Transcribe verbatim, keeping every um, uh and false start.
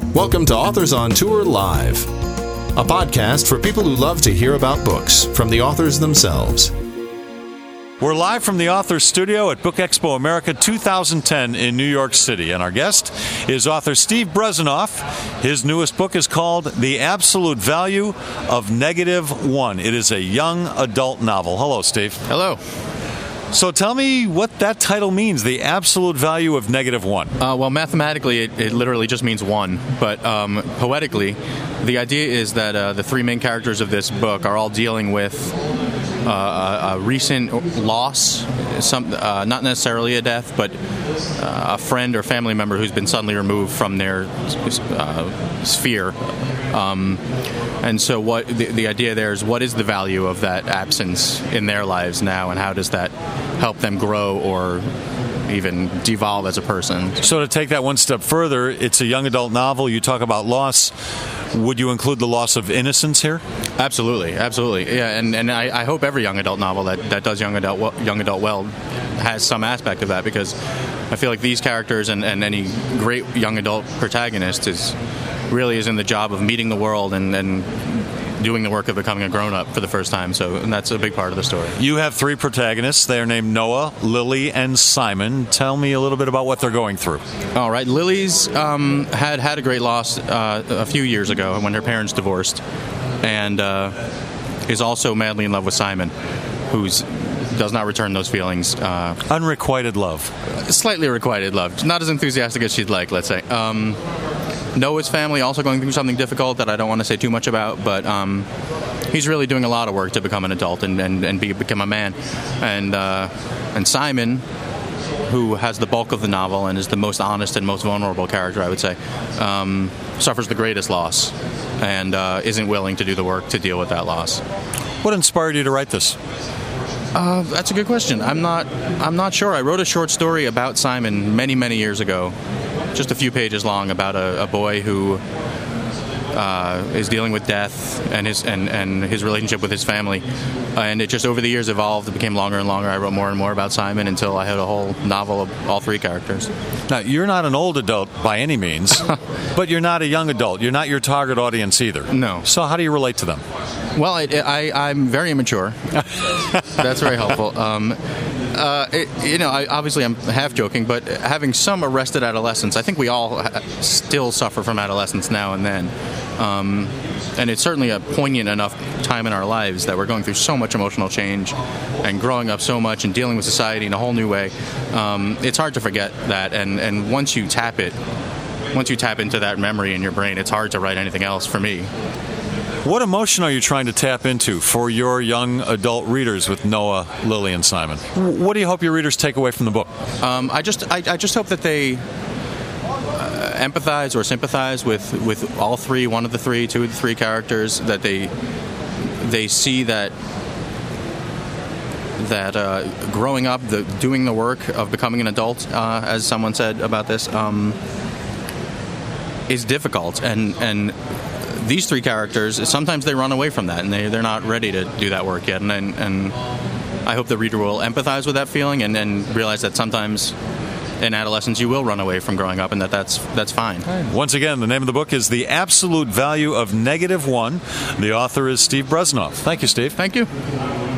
Welcome to Authors on Tour Live, a podcast for people who love to hear about books from the authors themselves. We're live from the Authors Studio at Book Expo America two thousand ten in New York City, and our guest is author Steve Bresanoff. His newest book is called The Absolute Value of Negative One. It is a young adult novel. Hello, Steve. Hello. So tell me what that title means, The Absolute Value of Negative One. Uh, well, mathematically, it, it literally just means one, but um, poetically, the idea is that uh, the three main characters of this book are all dealing with uh, a, a recent loss, some uh, not necessarily a death, but uh, a friend or family member who's been suddenly removed from their uh, sphere. Um, and so what the, the idea there is, what is the value of that absence in their lives now, and how does that help them grow or even devolve as a person? So to take that one step further, it's a young adult novel. You talk about loss. Would you include the loss of innocence here? Absolutely, absolutely. Yeah, and, and I, I hope every young adult novel that, that does young adult well, young adult well has some aspect of that, because I feel like these characters and, and any great young adult protagonist is really is in the job of meeting the world and, and doing the work of becoming a grown-up for the first time. So and that's a big part of the story. You have three protagonists. They are named Noah, Lily, and Simon. Tell me a little bit about what they're going through. All right. Lily's um, had had a great loss uh, a few years ago when her parents divorced, and uh, is also madly in love with Simon, who's does not return those feelings. Uh, Unrequited love. Slightly requited love. Not as enthusiastic as she'd like, let's say. Um, Noah's family also going through something difficult that I don't want to say too much about, but um, he's really doing a lot of work to become an adult and, and, and be, become a man. And uh, and Simon, who has the bulk of the novel and is the most honest and most vulnerable character, I would say, um, suffers the greatest loss and uh, isn't willing to do the work to deal with that loss. What inspired you to write this? Uh, that's a good question. I'm not I'm not sure. I wrote a short story about Simon many, many years ago, just a few pages long, about a, a boy who uh, is dealing with death and his and, and his relationship with his family. Uh, and it just over the years evolved. It became longer and longer. I wrote more and more about Simon until I had a whole novel of all three characters. Now, you're not an old adult by any means, but you're not a young adult. You're not your target audience either. No. So how do you relate to them? Well, I, I, I'm very immature. That's very helpful. Um, uh, it, you know, I, obviously I'm half joking, but having some arrested adolescence, I think we all ha- still suffer from adolescence now and then. Um, and it's certainly a poignant enough time in our lives that we're going through so much emotional change and growing up so much and dealing with society in a whole new way. Um, it's hard to forget that. And, and once you tap it, once you tap into that memory in your brain, it's hard to write anything else for me. What emotion are you trying to tap into for your young adult readers with Noah, Lily, and Simon? What do you hope your readers take away from the book? Um, I just, I, I just hope that they uh, empathize or sympathize with, with all three, one of the three, two of the three characters. That they, they see that that uh, growing up, the doing the work of becoming an adult, uh, as someone said about this, um, is difficult, and and. These three characters, sometimes they run away from that, and they, they're not ready to do that work yet. And, and, and I hope the reader will empathize with that feeling and, and realize that sometimes in adolescence you will run away from growing up, and that that's, that's fine. Once again, the name of the book is The Absolute Value of Negative One. The author is Steve Bresanoff. Thank you, Steve. Thank you.